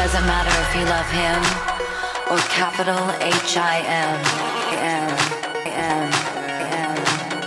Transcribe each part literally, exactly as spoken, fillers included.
doesn't matter if you love him or capital H I M. M, M, M,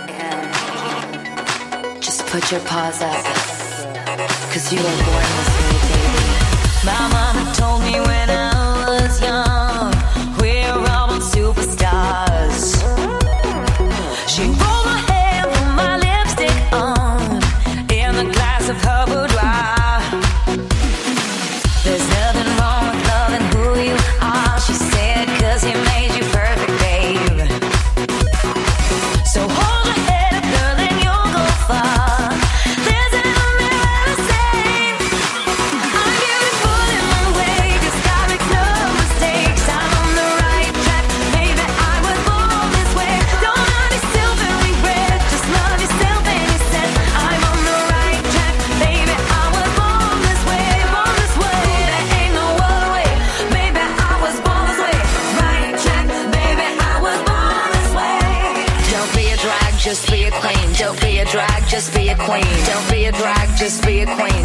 M. Just put your paws up, cause you were born this way, baby. My mama told me when I was young, we're all superstars. She rolled my hair, put my lipstick on, in the glass of her boudoir. There's nothing wrong with loving who you are, she said, cause he made you perfect, babe. So hold your head up, girl, and you'll go far. There's an mirror to say, I'm beautiful in my way, just gotta make no mistakes. I'm on the right track, baby, I was born this way. Don't hide yourself and regret, just love yourself and you said, I'm on the right track, baby, I was born this way, born this way. There ain't no other way, baby, I was born this way. Right track, baby, I was born this way. Don't be a drag, just be a queen. Don't be a drag, just be a queen. Don't be a drag, just be a queen.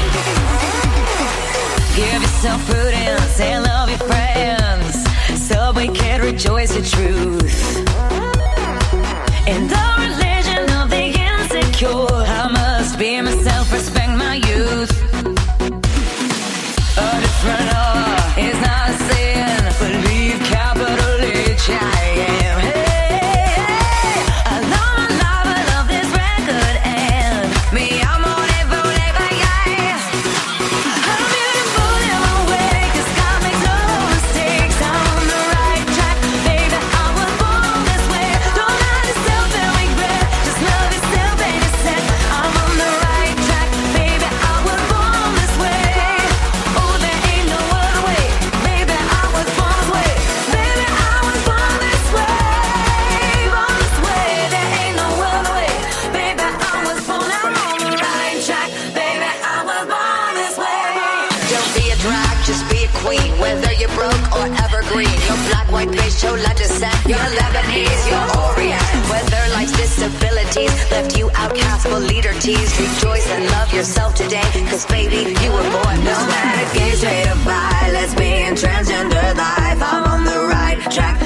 Give yourself prudence and love your friends, so we can rejoice the truth. In the religion of the insecure, I must be myself, respect my youth. A different love is not a sin, believe capital H I M. Hey, hey, I love my life, I love this record, and me, I'm on it, for it, yeah. I'm beautiful in my way, cause God makes no mistakes. I'm on the right track, baby, I was born this way. Don't hide yourself and regret, just love yourself and you said, I'm on the right track, baby, I was born this way. Oh, there ain't no other way, baby, I was born this way. Baby, I was born this way, born this way. There ain't no other way, baby, I was born, I'm on the right track, baby, I was born this way. Don't be a drag, just be a queen. Whether you're broke or evergreen, you're black, white, beige, chola descent, you're Lebanese, you're Orient. Whether life's disabilities left you outcast but leader teased, rejoice and love yourself today, cause baby, you were born this way. No matter gay, straight or bi, lesbian, transgender life, I'm on the right track,